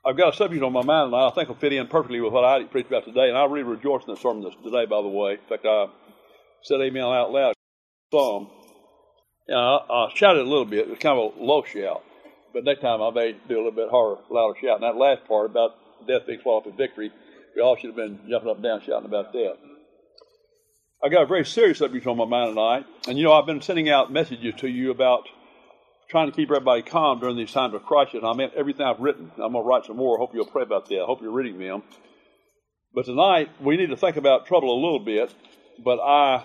I've got a subject on my mind, and I think will fit in perfectly with what I preached about today. And I really rejoice in the sermon today, by the way. In fact, I said amen out loud. Some. I shouted a little bit. It was kind of a low shout. But next time I may do a little bit harder, louder shout. And that last part about death being swallowed up in victory, we all should have been jumping up and down shouting about that. I got a very serious subject on my mind tonight. And, I've been sending out messages to you about trying to keep everybody calm during these times of crisis. I meant everything I've written. I'm going to write some more. I hope you'll pray about that. I hope you're reading them. But tonight, we need to think about trouble a little bit. But I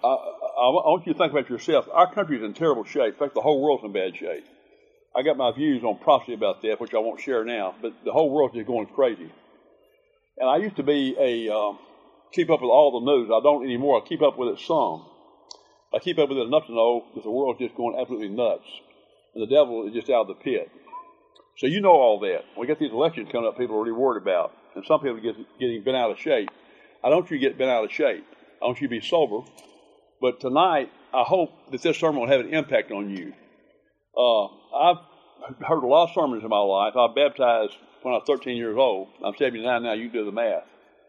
want you to think about yourself. Our country is in terrible shape. In fact, the whole world's in bad shape. I got my views on prophecy about that, which I won't share now. But the whole world's just going crazy. And I used to be keep up with all the news. I don't anymore. I keep up with it some. I keep up with it enough to know that the world's just going absolutely nuts. And the devil is just out of the pit. So you know all that. We got these elections coming up people are really worried about. And some people are getting bent out of shape. I don't want you to get bent out of shape. I want you to be sober. But tonight, I hope that this sermon will have an impact on you. I've heard a lot of sermons in my life. I baptized when I was 13 years old. I'm 79 now. You can do the math.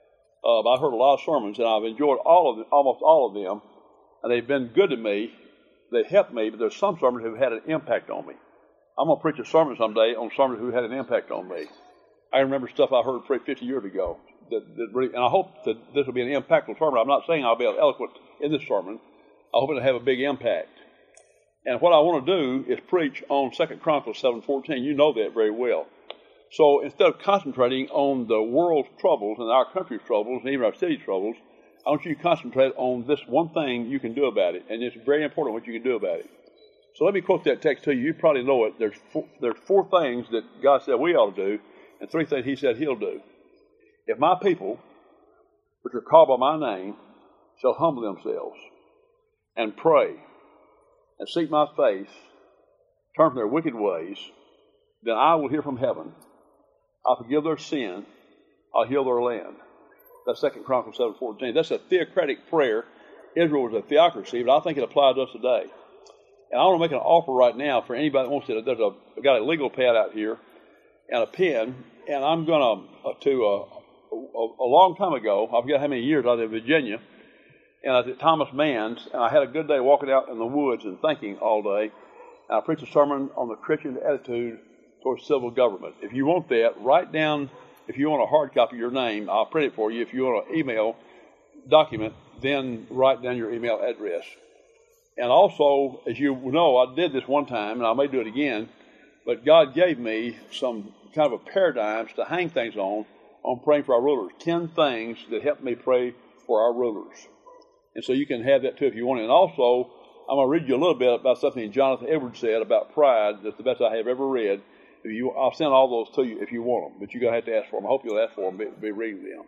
But I've heard a lot of sermons, and I've enjoyed almost all of them. And they've been good to me. They helped me, but there's some sermons who've had an impact on me. I'm going to preach a sermon someday on sermons who had an impact on me. I remember stuff I heard 50 years ago. That really, and I hope that this will be an impactful sermon. I'm not saying I'll be eloquent in this sermon. I hope it'll have a big impact. And what I want to do is preach on 2 Chronicles 7:14. You know that very well. So instead of concentrating on the world's troubles and our country's troubles and even our city's troubles, I want you to concentrate on this one thing you can do about it. And it's very important what you can do about it. So let me quote that text to you. You probably know it. There's four things that God said we ought to do, and three things He said He'll do. If my people, which are called by my name, shall humble themselves and pray and seek my face, turn from their wicked ways, then I will hear from heaven. I'll forgive their sin. I'll heal their land. That's 2 Chronicles 7:14. That's a theocratic prayer. Israel was a theocracy, but I think it applies to us today. And I want to make an offer right now for anybody that wants to. I've got a legal pad out here and a pen, and I'm going to a long time ago, I forget how many years, I was in Virginia, and I was at Thomas Mann's, and I had a good day walking out in the woods and thinking all day, and I preached a sermon on the Christian attitude towards civil government. If you want that, write down, if you want a hard copy of your name, I'll print it for you. If you want an email document, then write down your email address. And also, as you know, I did this one time, and I may do it again, but God gave me some kind of a paradigms to hang things on praying for our rulers. 10 things that help me pray for our rulers. And so you can have that too if you want it. And also, I'm going to read you a little bit about something Jonathan Edwards said about pride. That's the best I have ever read. I'll send all those to you if you want them, but you're going to have to ask for them. I hope you'll ask for them, be reading them.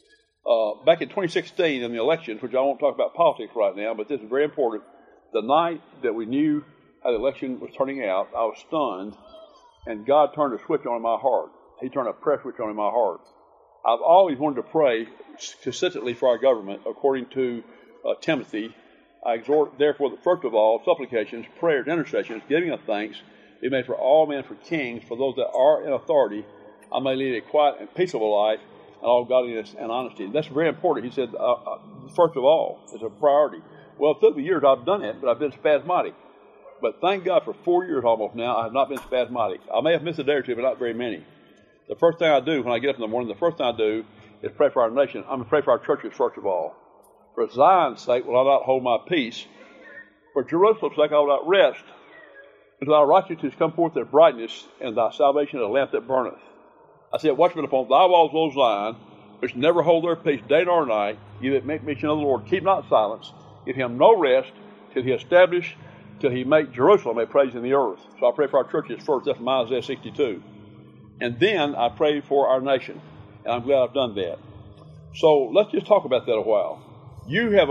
Back in 2016 in the elections, which I won't talk about politics right now, but this is very important. The night that we knew how the election was turning out, I was stunned, and God turned a switch on in my heart. He turned a prayer switch on in my heart. I've always wanted to pray consistently for our government, according to Timothy. I exhort, therefore, that first of all, supplications, prayers, intercessions, giving of thanks, be made for all men, for kings, for those that are in authority, I may lead a quiet and peaceable life, and all godliness and honesty. That's very important. He said, first of all, it's a priority. Well, through the years I've done it, but I've been spasmodic. But thank God for 4 years almost now, I have not been spasmodic. I may have missed a day or two, but not very many. The first thing I do when I get up in the morning, the first thing I do is pray for our nation. I'm going to pray for our churches first of all. For Zion's sake will I not hold my peace. For Jerusalem's sake I will not rest, until thy righteousness come forth their brightness, and thy salvation a lamp that burneth. I said, watchmen upon thy walls, O Zion, which never hold their peace day nor night, ye that make mention of the Lord, keep not silence, give him no rest, till he make Jerusalem a praise in the earth. So I pray for our churches first. That's from Isaiah 62. And then I pray for our nation. And I'm glad I've done that. So let's just talk about that a while. You have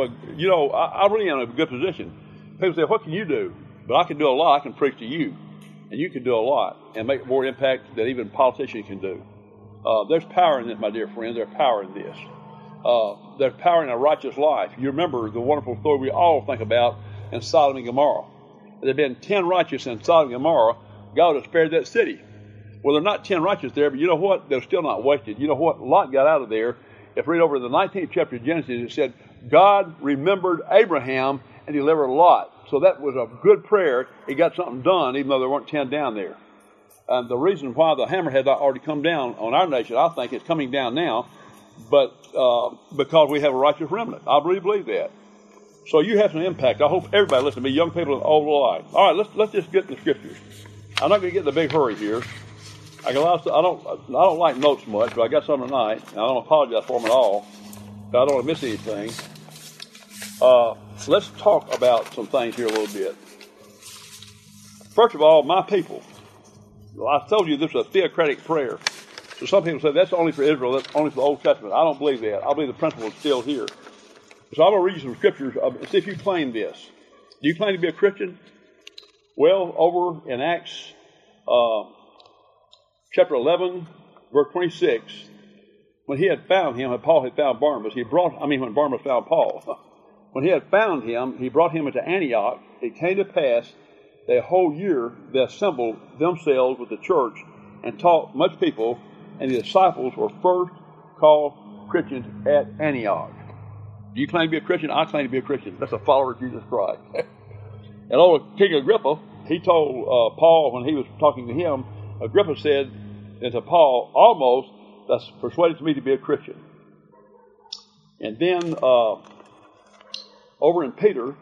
I really am in a good position. People say, what can you do? But I can do a lot. I can preach to you. And you can do a lot and make more impact than even politicians can do. There's power in this, my dear friend. There's power in this. There's power in a righteous life. You remember the wonderful story we all think about in Sodom and Gomorrah. If there had been 10 righteous in Sodom and Gomorrah, God would have spared that city. Well, there are not 10 righteous there, but you know what? They're still not wasted. You know what? Lot got out of there. If you read over in the 19th chapter of Genesis, it said, God remembered Abraham and delivered Lot. So that was a good prayer. He got something done, even though there weren't 10 down there. And the reason why the hammer had already come down on our nation, I think it's coming down now, but because we have a righteous remnant. I really believe that. So you have some impact. I hope everybody listen to me, young people and old alike. All right, let's just get the scriptures. I'm not going to get in a big hurry here. I don't like notes much, but I got some tonight, and I don't apologize for them at all. I don't want to miss anything. Let's talk about some things here a little bit. First of all, my people. Well, I told you this is a theocratic prayer. So some people say that's only for Israel, that's only for the Old Testament. I don't believe that. I believe the principle is still here. So I'm going to read you some scriptures and see if you claim this. Do you claim to be a Christian? Well, over in Acts chapter 11, verse 26, when he had found him, and Paul had found Barnabas, when Barnabas found Paul, when he had found him, he brought him into Antioch. It came to pass that a whole year they assembled themselves with the church and taught much people, and the disciples were first called Christians at Antioch. Do you claim to be a Christian? I claim to be a Christian. That's a follower of Jesus Christ. And over King Agrippa, he told Paul when he was talking to him, Agrippa said to Paul, almost, that's persuaded me to be a Christian. And then over in Peter,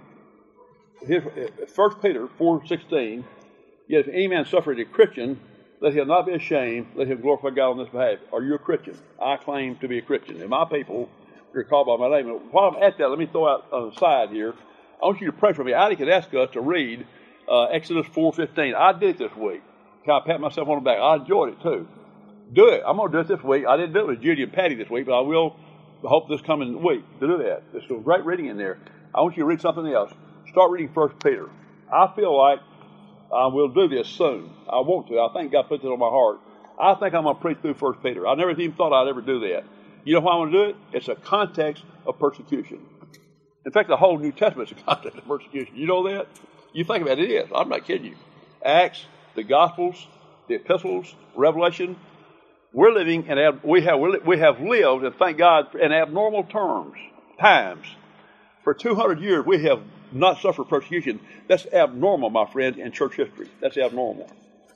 1 Peter 4:16, yet if any man suffer as a Christian, let him not be ashamed, let him glorify God on this behalf. Are you a Christian? I claim to be a Christian. And my people are called by my name. And while I'm at that, let me throw out on the side here. I want you to pray for me. Adi could ask us to read Exodus 4:15. I did it this week. Can I pat myself on the back? I enjoyed it too. Do it. I'm going to do it this week. I didn't do it with Judy and Patty this week, but I will hope this coming week to do that. There's some great reading in there. I want you to read something else. Start reading 1 Peter. I feel like I will do this soon. I want to. I think God puts it on my heart. I think I'm going to preach through 1 Peter. I never even thought I'd ever do that. You know why I want to do it? It's a context of persecution. In fact, the whole New Testament is a context of persecution. You know that? You think about it, it is. I'm not kidding you. Acts, the Gospels, the Epistles, Revelation. We're living in we have lived, and thank God, in abnormal times. For 200 years, we have not suffered persecution. That's abnormal, my friend, in church history. That's abnormal.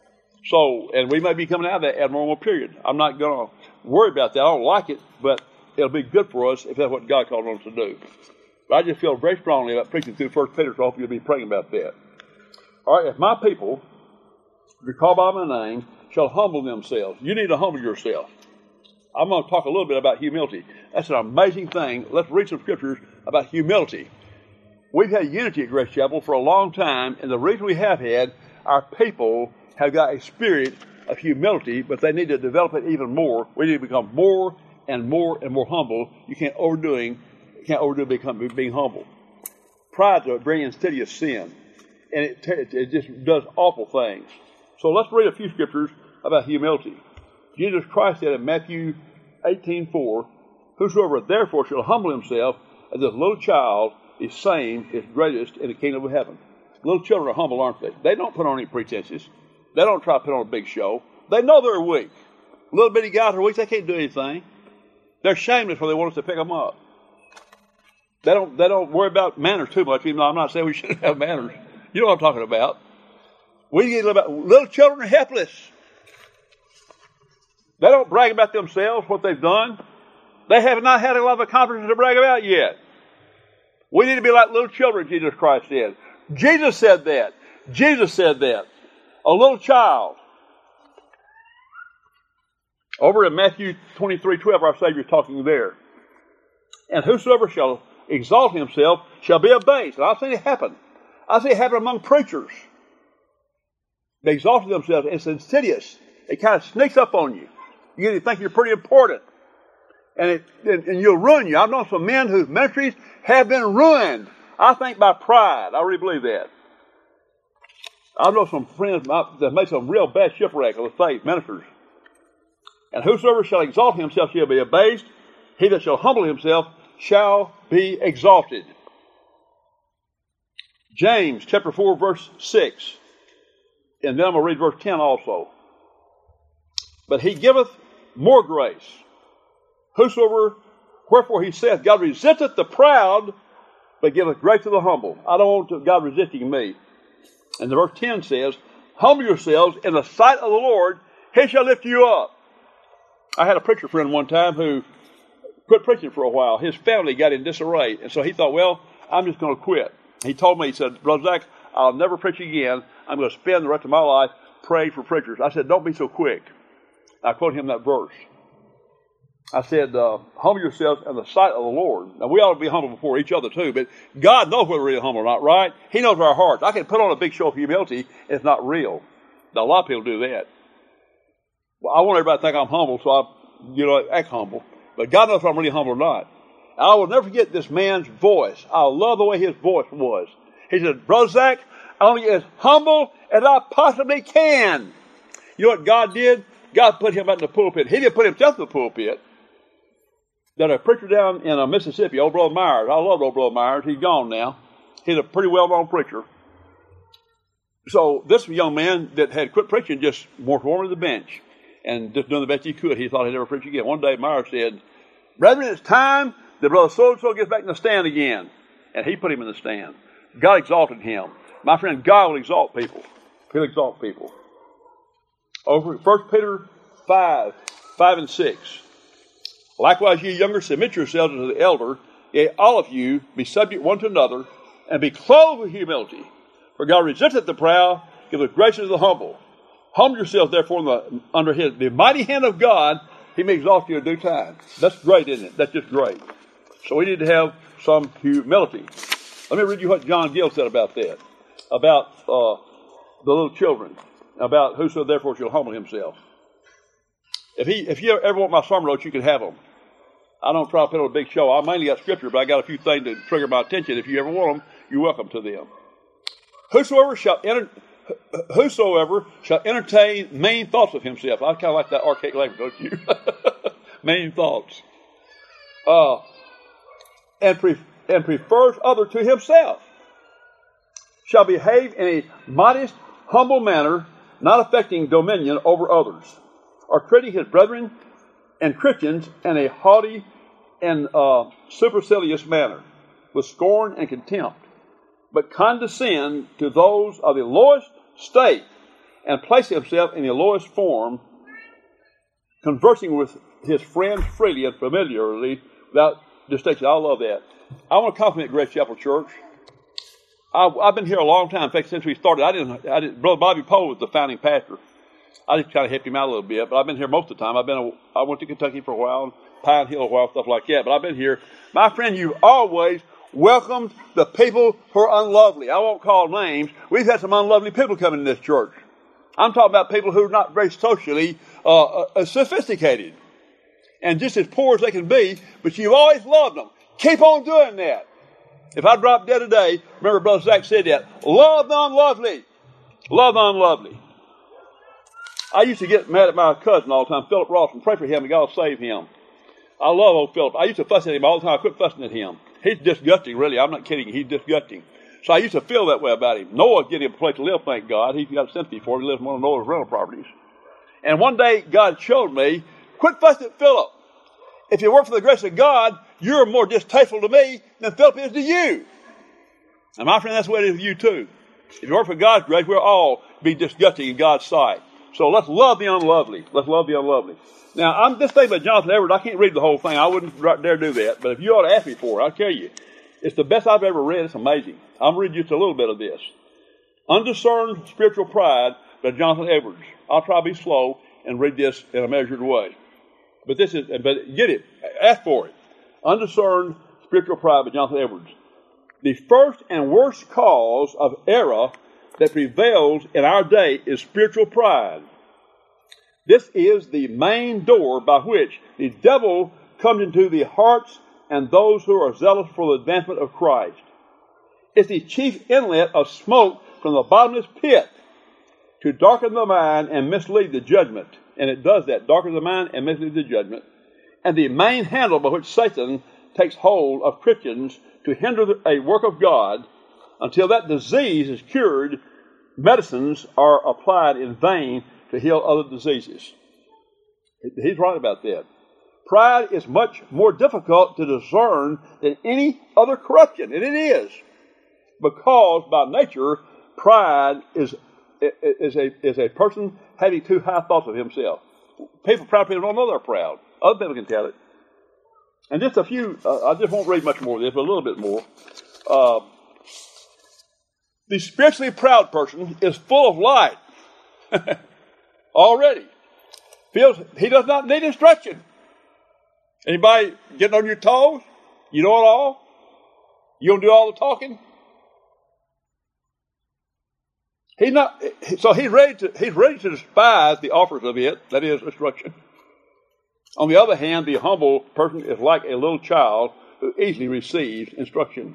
So, and we may be coming out of that abnormal period. I'm not going to worry about that. I don't like it, but it'll be good for us if that's what God called us to do. But I just feel very strongly about preaching through 1 Peter, so I hope you'll be praying about that. All right, if my people, who are called by my name, shall humble themselves. You need to humble yourself. I'm going to talk a little bit about humility. That's an amazing thing. Let's read some scriptures about humility. We've had unity at Grace Chapel for a long time, and the reason we have had, our people have got a spirit of humility, but they need to develop it even more. We need to become more and more and more humble. You can't overdo being humble. Pride to bring insidious sin, and it just does awful things. So let's read a few scriptures about humility. Jesus Christ said in Matthew 18:4, whosoever therefore shall humble himself as a little child, the same is greatest in the kingdom of heaven. Little children are humble, aren't they? They don't put on any pretenses. They don't try to put on a big show. They know they're weak. Little bitty guys are weak. They can't do anything. They're shameless when they want us to pick them up. They don't worry about manners too much, even though I'm not saying we shouldn't have manners. You know what I'm talking about. We get little children are helpless. They don't brag about themselves, what they've done. They have not had a lot of accomplishments to brag about yet. We need to be like little children, Jesus Christ said. Jesus said that. Jesus said that. A little child. Over in Matthew 23:12, our Savior is talking there. And whosoever shall exalt himself shall be abased. And I've seen it happen. I've seen it happen among preachers. They exalted themselves. It's insidious. It kind of sneaks up on you. You think you're pretty important. And you'll ruin you. I've known some men whose ministries have been ruined. I think by pride. I really believe that. I know some friends that made some real bad shipwreck of the faith, ministers. And whosoever shall exalt himself shall be abased. He that shall humble himself shall be exalted. James chapter 4, verse 6. And then I'm going to read verse 10 also. but he giveth more grace. Whosoever, wherefore he saith, God resisteth the proud, but giveth grace to the humble. I don't want God resisting me. And the verse 10 says, humble yourselves in the sight of the Lord, he shall lift you up. I had a preacher friend one time who quit preaching for a while. His family got in disarray, and so he thought, well, I'm just going to quit. He told me, he said, Brother Zach, I'll never preach again. I'm going to spend the rest of my life praying for preachers. I said, don't be so quick. I quoted him that verse. I said, humble yourselves in the sight of the Lord. Now, we ought to be humble before each other, too, but God knows whether we're really humble or not, right? He knows our hearts. I can put on a big show of humility. It's not real. Now, a lot of people do that. Well, I want everybody to think I'm humble, so I, act humble. But God knows if I'm really humble or not. I will never forget this man's voice. I love the way his voice was. He said, Brother Zach, I'm only as humble as I possibly can. You know what God did? God put him out in the pulpit. He didn't put himself in the pulpit. That a preacher down in Mississippi, old Brother Myers. I love old Brother Myers. He's gone now. He's a pretty well-known preacher. So this young man that had quit preaching just more warm to the bench and just doing the best he could. He thought he'd never preach again. One day Myers said, Brethren, it's time that Brother so-and-so gets back in the stand again. And he put him in the stand. God exalted him. My friend, God will exalt people. He'll exalt people. Over 1 Peter 5 and 6. Likewise, ye younger, submit yourselves unto the elder. Yea, all of you, be subject one to another, and be clothed with humility. For God resisteth the proud, giveth grace to the humble. Humble yourselves, therefore, under the mighty hand of God. He may exalt you in due time. That's great, isn't it? That's just great. So we need to have some humility. Let me read you what John Gill said about that. About the little children. About whoso therefore shall humble himself. If you ever want my sermon notes, you can have them. I don't try to put on a big show. I mainly got scripture, but I got a few things to trigger my attention. If you ever want them, you're welcome to them. Whosoever shall entertain mean thoughts of himself. I kind of like that archaic language, don't you? Mean thoughts. And prefers other to himself. Shall behave in a modest, humble manner, not affecting dominion over others, or treating his brethren and Christians in a haughty and supercilious manner, with scorn and contempt, but condescend to those of the lowest state, and place himself in the lowest form, conversing with his friends freely and familiarly, without distinction. I love that. I want to compliment Grace Chapel Church. I've been here a long time. In fact, since we started, I didn't. Brother Bobby Poe was the founding pastor. I just kind of helped him out a little bit, but I've been here most of the time. I went to Kentucky for a while, Pine Hill a while, stuff like that. But I've been here. My friend, you've always welcomed the people who are unlovely. I won't call names. We've had some unlovely people come in this church. I'm talking about people who are not very socially sophisticated and just as poor as they can be, but you've always loved them. Keep on doing that. If I drop dead today, remember Brother Zach said that. Love the unlovely. Love the unlovely. I used to get mad at my cousin all the time, Philip Ross, and pray for him and God will save him. I love old Philip. I used to fuss at him all the time. I quit fussing at him. He's disgusting, really. I'm not kidding. He's disgusting. So I used to feel that way about him. Noah getting a place to live, thank God. He got a sympathy for him. He lived in one of Noah's rental properties. And one day, God showed me, quit fussing at Philip. If it weren't for the grace of God, you're more distasteful to me than Philip is to you. And my friend, that's the way it is with you too. If it weren't for God's grace, we'll all be disgusting in God's sight. So let's love the unlovely. Let's love the unlovely. Now, I'm this thing about Jonathan Edwards, I can't read the whole thing. I wouldn't dare do that. But if you ought to ask me for it, I'll tell you. It's the best I've ever read. It's amazing. I'm reading just a little bit of this. Undiscerned Spiritual Pride by Jonathan Edwards. I'll try to be slow and read this in a measured way. But get it. Ask for it. Undiscerned Spiritual Pride by Jonathan Edwards. The first and worst cause of error that prevails in our day is spiritual pride. This is the main door by which the devil comes into the hearts and those who are zealous for the advancement of Christ. It's the chief inlet of smoke from the bottomless pit to darken the mind and mislead the judgment. And it does that, darken the mind and mislead the judgment. And the main handle by which Satan takes hold of Christians to hinder a work of God. Until that disease is cured, medicines are applied in vain to heal other diseases. He's right about that. Pride is much more difficult to discern than any other corruption, and it is, because by nature, pride is a person having too high thoughts of himself. Proud people don't know they're proud. Other people can tell it. And just a few, I just won't read much more of this, but a little bit more. The spiritually proud person is full of light already. Feels he does not need instruction. Anybody getting on your toes? You know it all? You don't do all the talking? He's ready to despise the offers of it, that is, instruction. On the other hand, the humble person is like a little child who easily receives instruction.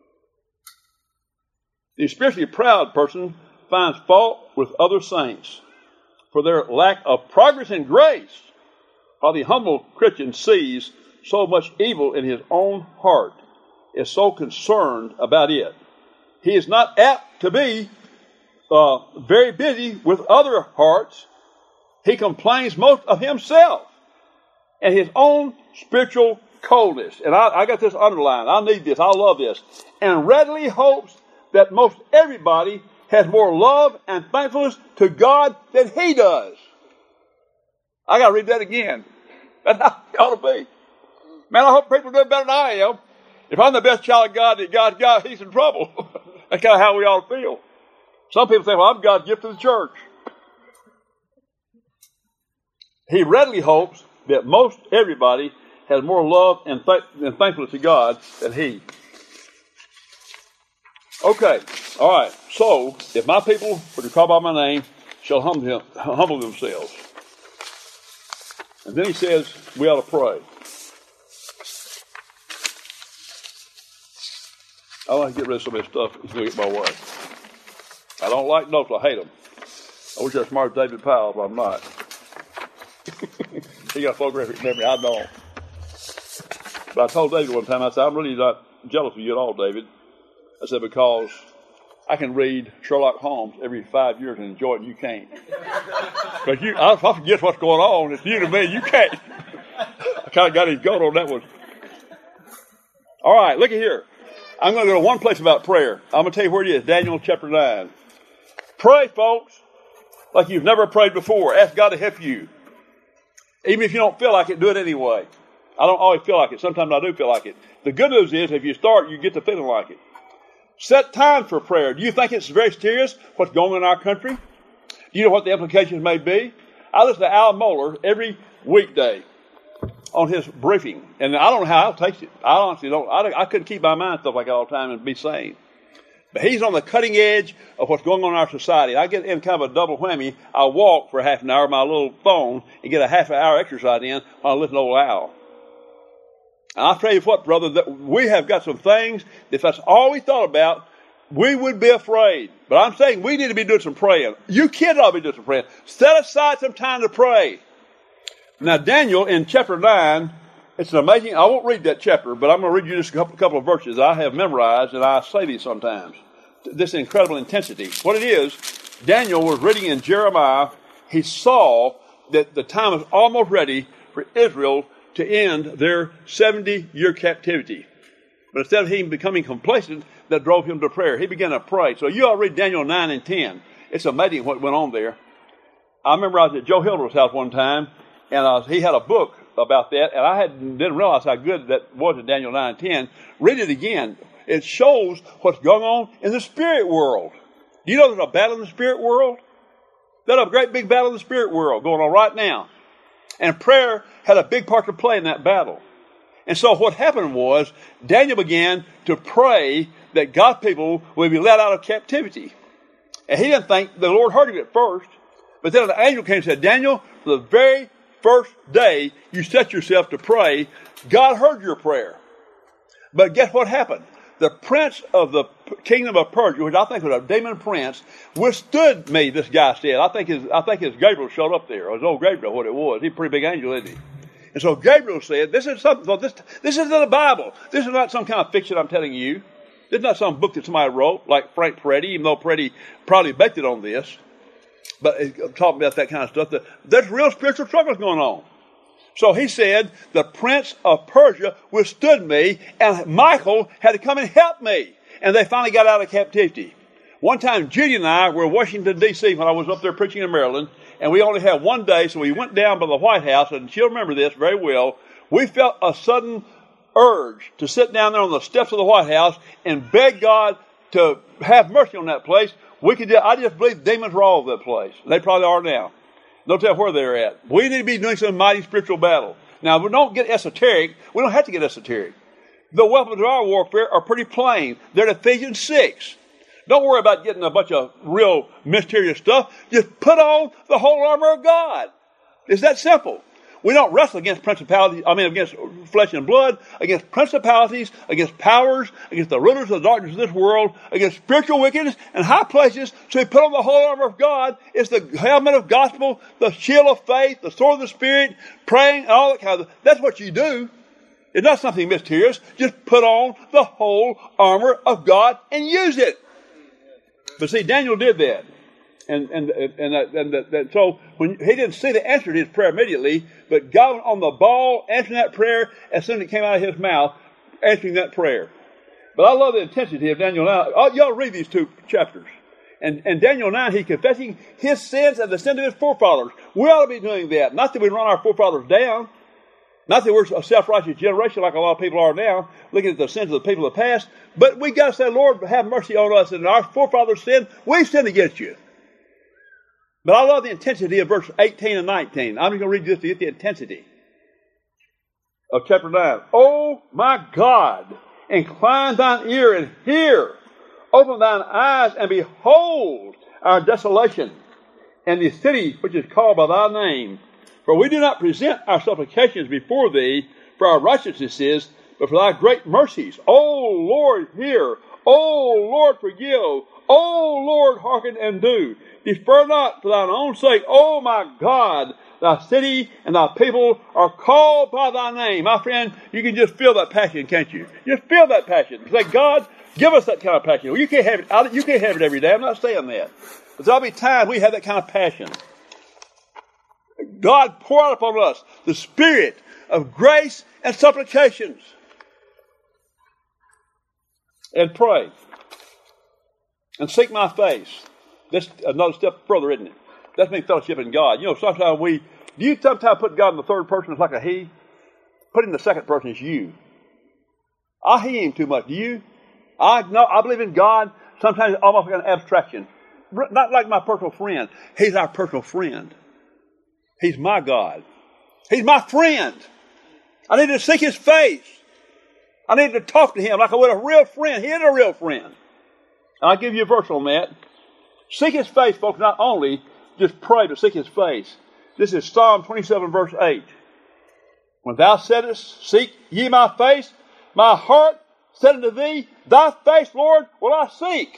The spiritually proud person finds fault with other saints for their lack of progress in grace, while the humble Christian sees so much evil in his own heart, is so concerned about it. He is not apt to be very busy with other hearts. He complains most of himself and his own spiritual coldness. And I got this underlined. I need this. I love this. And readily hopes that most everybody has more love and thankfulness to God than he does. I got to read that again. That's how it ought to be. Man, I hope people do better than I am. If I'm the best child of God that God's got, he's in trouble. That's kind of how we ought to feel. Some people say, well, I'm God's gift to the church. He readily hopes that most everybody has more love and thankfulness to God than he. Okay, all right. So, if my people, which are called by my name, shall humble themselves. And then he says, we ought to pray. I want to get rid of some of this stuff that's going to get my way. I don't like notes. I hate them. I wish I was smart as David Powell, but I'm not. He got a photographic memory. I don't. But I told David one time, I said, I'm really not jealous of you at all, David. I said, because I can read Sherlock Holmes every 5 years and enjoy it, and you can't. But I forget what's going on. It's you to me. You can't. I kind of got his goat on that one. All right, look at here. I'm going to go to one place about prayer. I'm going to tell you where it is, Daniel chapter 9. Pray, folks, like you've never prayed before. Ask God to help you. Even if you don't feel like it, do it anyway. I don't always feel like it. Sometimes I do feel like it. The good news is, if you start, you get to feeling like it. Set time for prayer. Do you think it's very serious what's going on in our country? Do you know what the implications may be? I listen to Al Mohler every weekday on his briefing, and I don't know how Al takes it. I honestly don't. I couldn't keep my mind stuff like that all the time and be sane. But he's on the cutting edge of what's going on in our society. I get in kind of a double whammy. I walk for half an hour on my little phone and get a half an hour exercise in while I listen to old Al. And I'll tell you what, brother, that we have got some things, if that's all we thought about, we would be afraid. But I'm saying we need to be doing some praying. You kids ought to be doing some praying. Set aside some time to pray. Now, Daniel in chapter 9, it's an amazing, I won't read that chapter, but I'm going to read you just a couple of verses I have memorized, and I say these sometimes. This incredible intensity. What it is, Daniel was reading in Jeremiah. He saw that the time was almost ready for Israel to end their 70-year captivity. But instead of him becoming complacent, that drove him to prayer. He began to pray. So you all read Daniel 9 and 10. It's amazing what went on there. I remember I was at Joe Hilder's house one time, and he had a book about that, and I didn't realize how good that was in Daniel 9 and 10. Read it again. It shows what's going on in the spirit world. Do you know there's a battle in the spirit world? There's a great big battle in the spirit world going on right now. And prayer had a big part to play in that battle. And so what happened was Daniel began to pray that God's people would be let out of captivity. And he didn't think the Lord heard him at first. But then an angel came and said, Daniel, the very first day you set yourself to pray, God heard your prayer. But guess what happened? The prince of the kingdom of Persia, which I think was a demon prince, withstood me, this guy said. I think his Gabriel showed up there. It was old Gabriel, what it was. He's a pretty big angel, isn't he? And so Gabriel said, this is something, this isn't the Bible. This is not some kind of fiction I'm telling you. This is not some book that somebody wrote, like Frank Peretti, even though Peretti probably baked it on this. But talking about that kind of stuff, there's real spiritual struggles going on. So he said, the prince of Persia withstood me, and Michael had to come and help me. And they finally got out of captivity. One time, Judy and I were in Washington, D.C. when I was up there preaching in Maryland, and we only had one day, so we went down by the White House, and she'll remember this very well. We felt a sudden urge to sit down there on the steps of the White House and beg God to have mercy on that place. I just believe demons were all over that place. They probably are now. No tell where they're at. We need to be doing some mighty spiritual battle. Now, we don't get esoteric. We don't have to get esoteric. The weapons of our warfare are pretty plain. They're in Ephesians 6. Don't worry about getting a bunch of real mysterious stuff. Just put on the whole armor of God. It's that simple. We don't wrestle against against flesh and blood, against principalities, against powers, against the rulers of the darkness of this world, against spiritual wickedness and high places. So we put on the whole armor of God. It's the helmet of gospel, the shield of faith, the sword of the Spirit, praying, and all that kind of stuff. That's what you do. It's not something mysterious. Just put on the whole armor of God and use it. But see, Daniel did that. And so when he didn't see the answer to his prayer immediately, but God went on the ball answering that prayer as soon as it came out of his mouth, answering that prayer. But I love the intensity of Daniel 9. Y'all read these two chapters. And Daniel 9, he's confessing his sins and the sin of his forefathers. We ought to be doing that. Not that we run our forefathers down. Not that we're a self-righteous generation like a lot of people are now, looking at the sins of the people of the past. But we got to say, Lord, have mercy on us. And our forefathers sinned. We've sinned against you. But I love the intensity of verse 18 and 19. I'm just going to read this to get the intensity of chapter 9. Oh, my God, incline thine ear and hear. Open thine eyes and behold our desolation and the city which is called by thy name. For we do not present our supplications before thee for our righteousnesses, but for thy great mercies. O Lord, hear. O Lord, forgive. O Lord, hearken and do. Defer not for thine own sake. O my God, thy city and thy people are called by thy name. My friend, you can just feel that passion, can't you? Just feel that passion. Say, God, give us that kind of passion. Well, you can't have it. You can't have it every day. I'm not saying that. But there'll be times we have that kind of passion. God, pour out upon us the spirit of grace and supplications. And pray. And seek my face. That's another step further, isn't it? That's me fellowship in God. You know, sometimes do you sometimes put God in the third person as like a he? Put him in the second person as you. I he him too much. Do you? I believe in God. Sometimes almost like an abstraction. Not like my personal friend. He's our personal friend. He's my God. He's my friend. I need to seek his face. I need to talk to him like I would a real friend. He is a real friend. And I'll give you a verse on that. Seek his face, folks, not only just pray, but seek his face. This is Psalm 27, verse 8. When thou saidest, seek ye my face, my heart said unto thee, thy face, Lord, will I seek.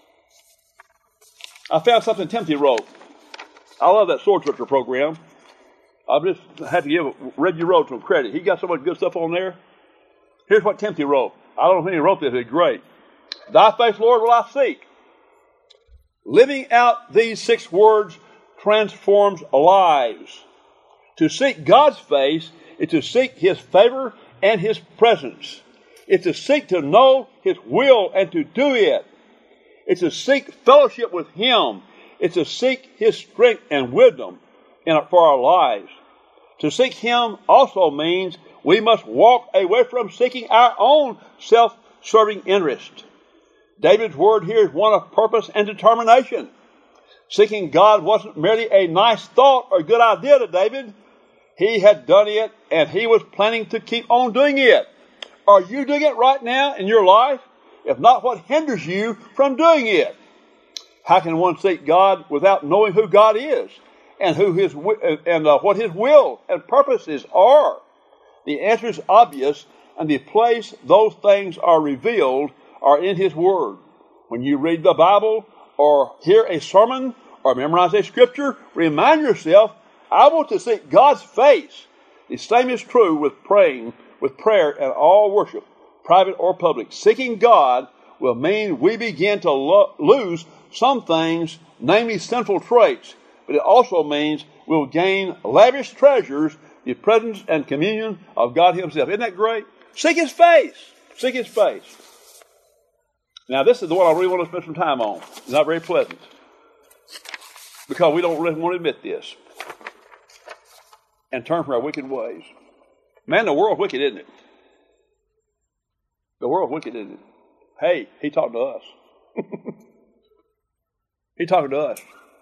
I found something Timothy wrote. I love that Sword Switcher program. I just had to give Reggie Rhodes some credit. He got so much good stuff on there. Here's what Timothy wrote. I don't know if he wrote this. It's great. Thy face, Lord, will I seek. Living out these 6 words transforms lives. To seek God's face is to seek his favor and his presence. It's to seek to know his will and to do it. It's to seek fellowship with him. It's to seek his strength and wisdom for our lives. To seek him also means we must walk away from seeking our own self-serving interest. David's word here is one of purpose and determination. Seeking God wasn't merely a nice thought or good idea to David. He had done it, and he was planning to keep on doing it. Are you doing it right now in your life? If not, what hinders you from doing it? How can one seek God without knowing who God is and what his will and purposes are? The answer is obvious, and the place those things are revealed are in his word. When you read the Bible or hear a sermon or memorize a scripture, remind yourself, I want to seek God's face. The same is true with prayer and all worship, private or public. Seeking God will mean we begin to lose some things, namely sinful traits, but it also means we'll gain lavish treasures the presence and communion of God himself. Isn't that great? Seek his face. Seek his face. Now, this is the one I really want to spend some time on. It's not very pleasant, because we don't really want to admit this and turn from our wicked ways. Man, the world's wicked, isn't it? The world's wicked, isn't it? Hey, he talking to us. He talking to us.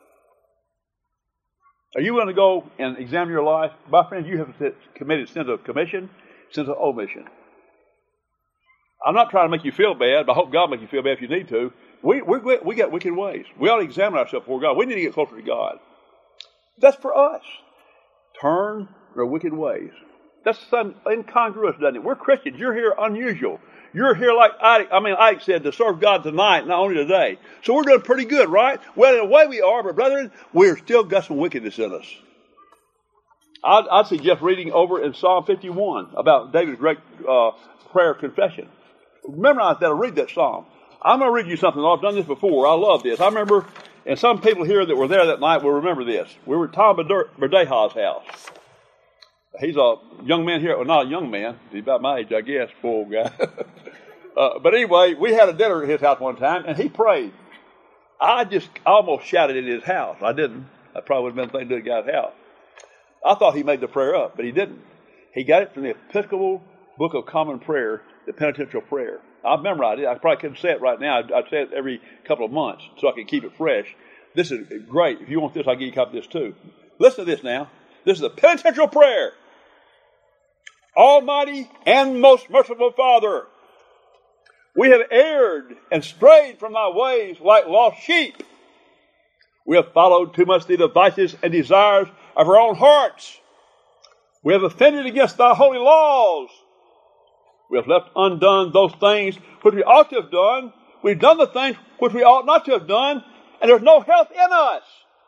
Are you willing to go and examine your life? My friend, you have committed sins of commission, sins of omission. I'm not trying to make you feel bad, but I hope God makes you feel bad if you need to. We got wicked ways. We ought to examine ourselves before God. We need to get closer to God. That's for us. Turn from our wicked ways. That's incongruous, doesn't it? We're Christians. You're here unusual. You're here like Ike said, to serve God tonight, not only today. So we're doing pretty good, right? Well, in a way we are, but brethren, we're still got some wickedness in us. I'd suggest reading over in Psalm 51 about David's great prayer of confession. Memorize that or read that psalm. I'm going to read you something. I've done this before. I love this. I remember, and some people here that were there that night will remember this. We were at Tom Berdeha's house. He's a young man here. Well, not a young man. He's about my age, I guess. Poor guy. But anyway, we had a dinner at his house one time, and he prayed. I almost shouted at his house. I didn't. That probably would have been the thing to do at the guy's house. I thought he made the prayer up, but he didn't. He got it from the Episcopal Book of Common Prayer, the penitential prayer. I've memorized it. I probably couldn't say it right now. I'd say it every couple of months so I can keep it fresh. This is great. If you want this, I'll give you a copy of this too. Listen to this now. This is the penitential prayer. Almighty and most merciful Father, we have erred and strayed from thy ways like lost sheep. We have followed too much the devices and desires of our own hearts. We have offended against thy holy laws. We have left undone those things which we ought to have done. We've done the things which we ought not to have done, and there's no health in us.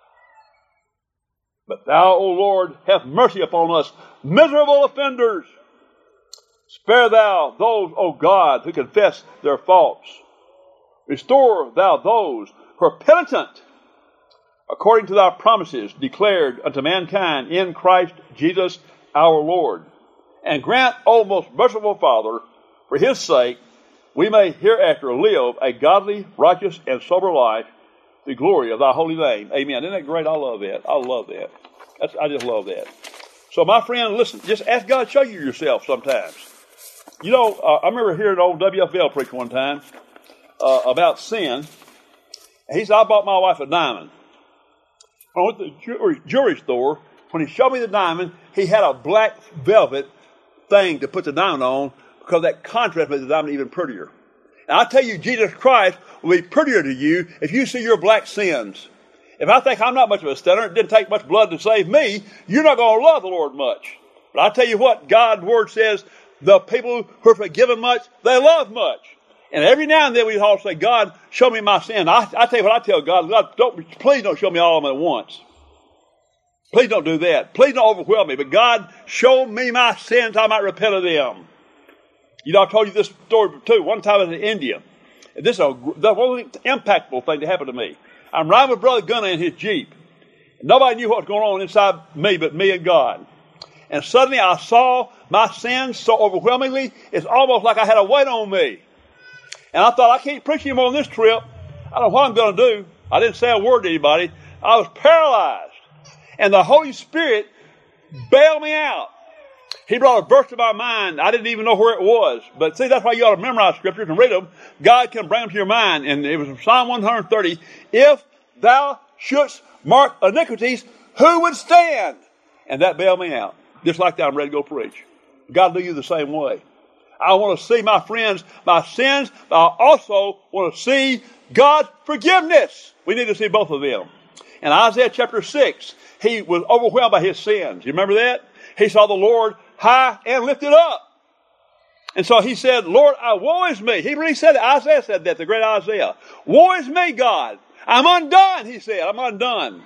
But thou, O Lord, have mercy upon us, miserable offenders. Spare thou those, O God, who confess their faults. Restore thou those who are penitent, according to thy promises declared unto mankind in Christ Jesus our Lord. And grant, O most merciful Father, for his sake, we may hereafter live a godly, righteous, and sober life, to the glory of thy holy name. Amen. Isn't that great? I love that. I love that. I just love that. So, my friend, listen, just ask God to show you yourself sometimes. You know, I remember hearing old WFL preach one time about sin. And he said, I bought my wife a diamond. I went to the jewelry store. When he showed me the diamond, he had a black velvet thing to put the diamond on, because that contrast made the diamond even prettier. And I tell you, Jesus Christ will be prettier to you if you see your black sins. If I think I'm not much of a sinner, it didn't take much blood to save me, you're not going to love the Lord much. But I tell you what, God's Word says, the people who are forgiven much, they love much. And every now and then we all say, God, show me my sin. I tell you what I tell God, please don't show me all of them at once. Please don't do that. Please don't overwhelm me. But God, show me my sins, I might repent of them. You know, I told you this story too. One time I was in India. This is one impactful thing that happened to me. I'm riding with Brother Gunner in his Jeep. Nobody knew what was going on inside me but me and God. And suddenly I saw my sins so overwhelmingly, it's almost like I had a weight on me. And I thought, I can't preach anymore on this trip. I don't know what I'm going to do. I didn't say a word to anybody. I was paralyzed. And the Holy Spirit bailed me out. He brought a verse to my mind. I didn't even know where it was. But see, that's why you ought to memorize scriptures and read them. God can bring them to your mind. And it was from Psalm 130. If thou shouldst mark iniquities, who would stand? And that bailed me out. Just like that, I'm ready to go preach. God do you the same way. I want to see, my friends, my sins, but I also want to see God's forgiveness. We need to see both of them. In Isaiah chapter 6, he was overwhelmed by his sins. You remember that? He saw the Lord high and lifted up. And so he said, Lord, woe is me. He really said that. Isaiah said that, the great Isaiah. Woe is me, God. I'm undone, he said. I'm undone.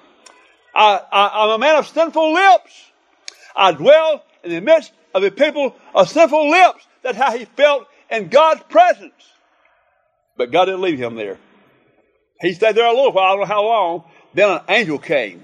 I'm a man of sinful lips. I dwell in the midst of a people of sinful lips. That's how he felt in God's presence. But God didn't leave him there. He stayed there a little while, I don't know how long. Then an angel came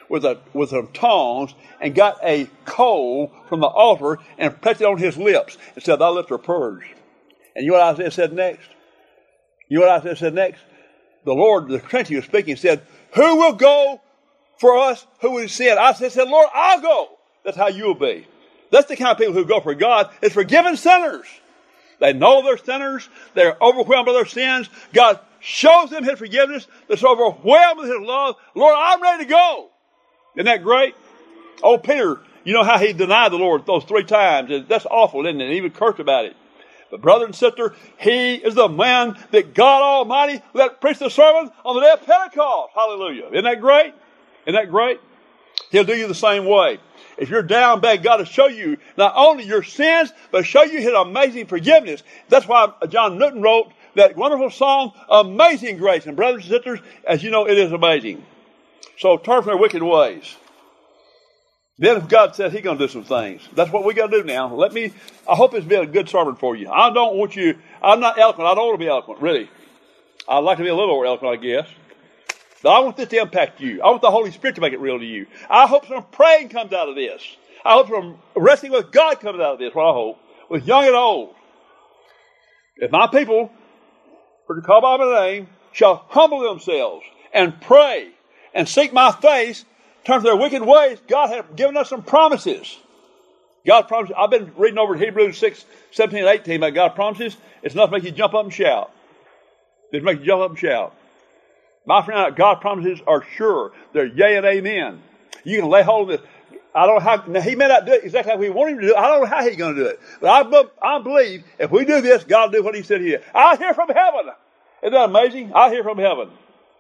with some tongs and got a coal from the altar and pressed it on his lips and said, "Thy lips are purged." And you know what Isaiah said next? The Lord, the Trinity was speaking, said, "Who will go for us who will sin?" Isaiah said, "Lord, I'll go." That's how you will be. That's the kind of people who go for God, is forgiven sinners. They know they're sinners. They're overwhelmed by their sins. God shows them his forgiveness. They're so overwhelmed with his love. Lord, I'm ready to go. Isn't that great? Old Peter, you know how he denied the Lord those 3 times. That's awful, isn't it? He even cursed about it. But brother and sister, he is the man that God Almighty let preach the sermon on the day of Pentecost. Hallelujah. Isn't that great? Isn't that great? He'll do you the same way. If you're down bad, God will show you not only your sins, but show you his amazing forgiveness. That's why John Newton wrote that wonderful song, Amazing Grace. And brothers and sisters, as you know, it is amazing. So turn from their wicked ways. Then if God says he's going to do some things, that's what we got to do now. I hope it's been a good sermon for you. I'm not eloquent. I don't want to be eloquent, really. I'd like to be a little more eloquent, I guess. But I want this to impact you. I want the Holy Spirit to make it real to you. I hope some praying comes out of this. I hope some wrestling with God comes out of this, what I hope, with young and old. If my people, who are called by my name, shall humble themselves and pray and seek my face, turn from their wicked ways, God has given us some promises. God promises. I've been reading over Hebrews 6, 17 and 18 about God's promises. It's enough to make you jump up and shout. It's make you jump up and shout. My friend, God's promises are sure. They're yea and amen. You can lay hold of this. I don't know how. Now, he may not do it exactly how we want him to do it. I don't know how he's going to do it. But I believe if we do this, God will do what he said here. I'll hear from heaven. Isn't that amazing? I'll hear from heaven.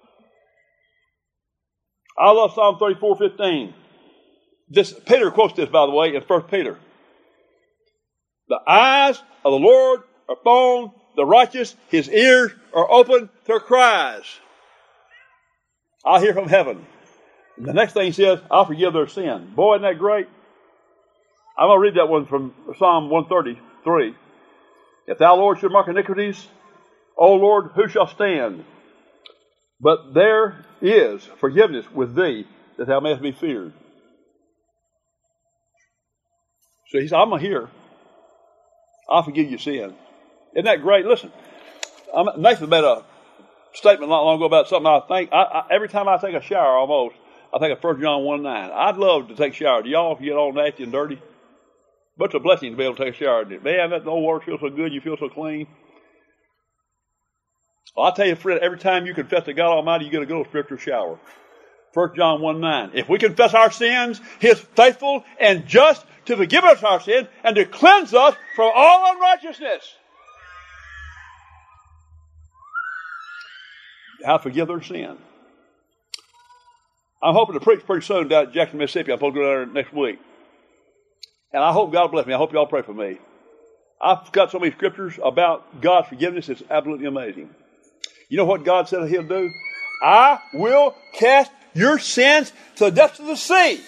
I love Psalm 34:15. Peter quotes this, by the way, in 1 Peter. The eyes of the Lord are upon the righteous. His ears are open to their cries. I'll hear from heaven. And the next thing he says, I'll forgive their sin. Boy, isn't that great? I'm going to read that one from Psalm 133. If thou, Lord, should mark iniquities, O Lord, who shall stand? But there is forgiveness with thee, that thou mayest be feared. So he said, I'm going to hear. I'll forgive your sin. Isn't that great? Listen, Nathan made a statement not long ago about something I think. Every time I take a shower, almost, I think of 1 John 1:9. I'd love to take a shower. Do y'all, if you get all nasty and dirty? But it's a blessing to be able to take a shower. Man, that old water feels so good. You feel so clean. Well, I'll tell you, friend, every time you confess to God Almighty, you get a good spiritual shower. 1 John 1:9. If we confess our sins, he is faithful and just to forgive us our sins and to cleanse us from all unrighteousness. How to forgive their sin. I'm hoping to preach pretty soon down at Jackson, Mississippi. I'm supposed to go there next week. And I hope God bless me. I hope y'all pray for me. I've got so many scriptures about God's forgiveness. It's absolutely amazing. You know what God said he'll do? I will cast your sins to the depths of the sea.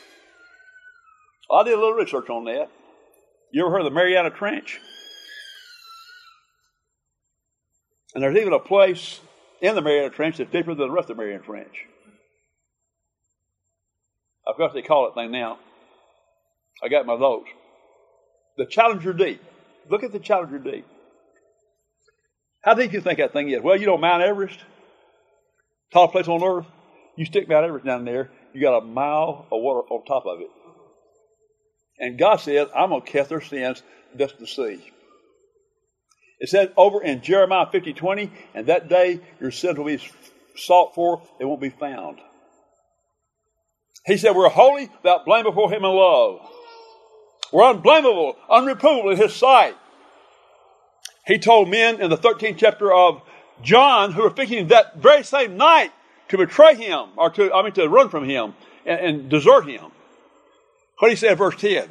I did a little research on that. You ever heard of the Mariana Trench? And there's even a place in the Mariana Trench that's deeper than the rest of the Mariana Trench. I forgot what they call that thing now. I got my notes. The Challenger Deep. Look at the Challenger Deep. How deep do you think that thing is? Well, you know Mount Everest, tallest place on earth. You stick Mount Everest down there, you got a mile of water on top of it. And God said, I'm going to cast their sins just to the sea. It said over in Jeremiah 50:20, and that day your sins will be sought for, it won't be found. He said, we're holy without blame before him in love. We're unblameable, unreprovable in his sight. He told men in the 13th chapter of John who were thinking that very same night to betray him, or to run from him and desert him. What did he say in verse 10?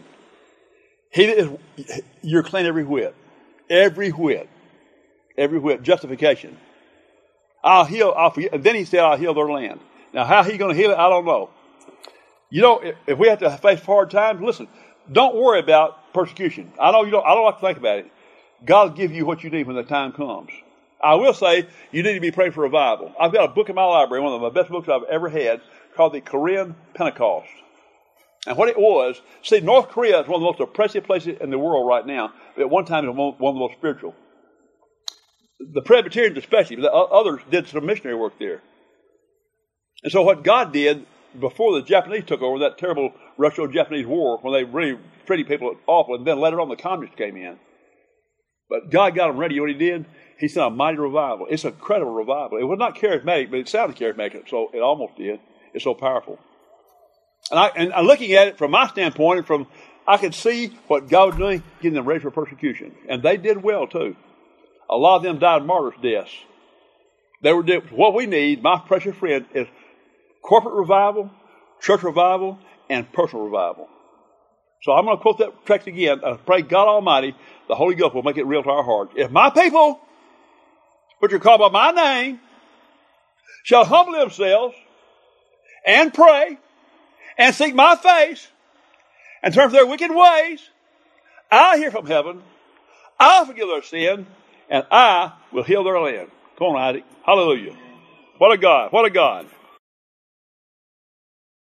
You're clean every whit. Every whit. Every whit. Justification. I'll forgive. And then he said, I'll heal their land. Now, how he's going to heal it, I don't know. You know, if we have to face hard times, listen, don't worry about persecution. I know you don't. I don't like to think about it. God will give you what you need when the time comes. I will say you need to be praying for revival. I've got a book in my library, one of the best books I've ever had, called the Korean Pentecost. And what it was, see, North Korea is one of the most oppressive places in the world right now. At one time, it was one of the most spiritual. The Presbyterians especially, but the others did some missionary work there. And so what God did before the Japanese took over, that terrible Russo-Japanese war, when they really treated people awful, and then later on the communists came in. But God got them ready. You know what he did? He sent a mighty revival. It's an incredible revival. It was not charismatic, but it sounded charismatic, so it almost did. It's so powerful. And looking at it from my standpoint, I could see what God was doing, getting them ready for persecution. And they did well, too. A lot of them died martyrs' deaths. What we need, my precious friend, is corporate revival, church revival, and personal revival. So I'm going to quote that text again. I pray God Almighty, the Holy Ghost will make it real to our hearts. If my people, which are called by my name, shall humble themselves and pray and seek my face and turn from their wicked ways, I'll hear from heaven, I'll forgive their sin, and I will heal their land. Come on, Isaac. Hallelujah. What a God. What a God.